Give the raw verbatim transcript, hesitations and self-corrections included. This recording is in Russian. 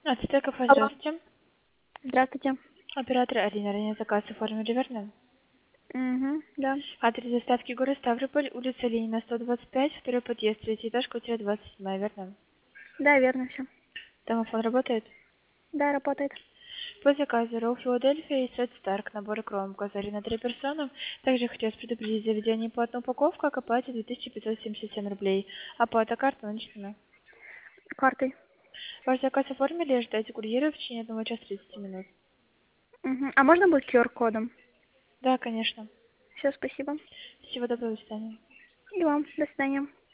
Ацтек кафе, Алло. здравствуйте. Здравствуйте. Оператор Алина, ранее заказ оформили, верно? Угу, да. Адрес доставки город Ставрополь, улица Ленина, сто двадцать пять, второй подъезд, третий этаж, квартира двадцать семь, верно? Да, верно все. Домофон работает? Да, работает. По заказу Ролл Филадельфия и Сет Старк, набор кром, указали на три персоны. Также хотелось предупредить заведение платная упаковка, к оплате две тысячи пятьсот семьдесят семь рублей. Оплата карта наличными. Картой. Ваш заказ оформили, ожидайте курьера в течение одного часа тридцати минут. Угу. А можно будет q ар-кодом? Да, конечно. Все, спасибо. Всего доброго, до свидания. И вам. До свидания.